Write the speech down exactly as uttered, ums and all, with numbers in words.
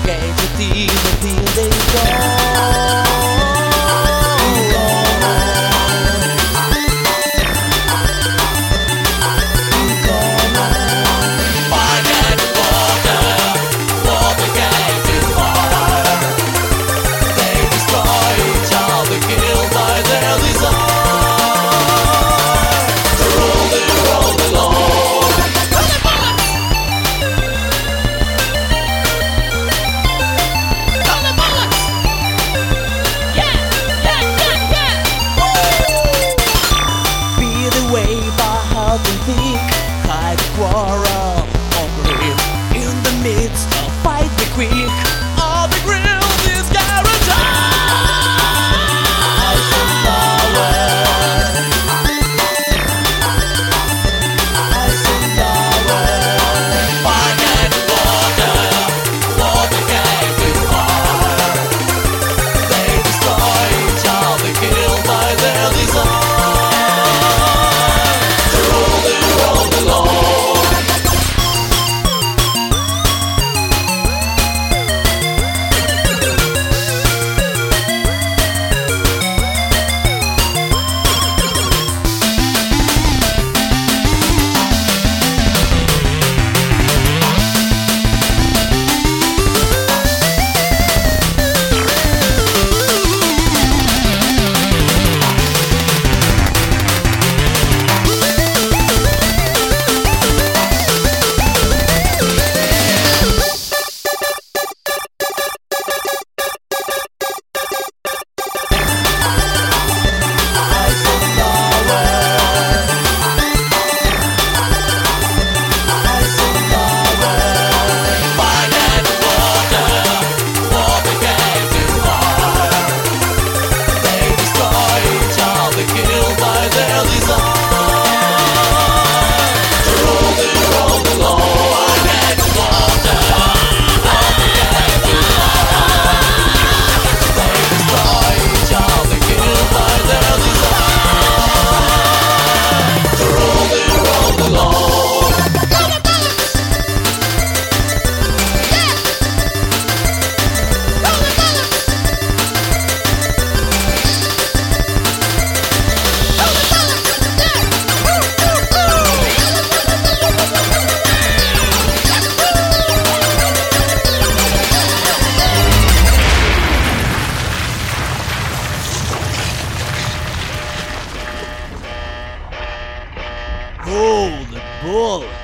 Gave the team until they go. Hide the quarrel or grief in the midst of fight the quick. All the grill is guaranteed. Ice and power, ice and power. Fire and water, water came too far. They destroy each other, killed by their desire. Oh, the bull!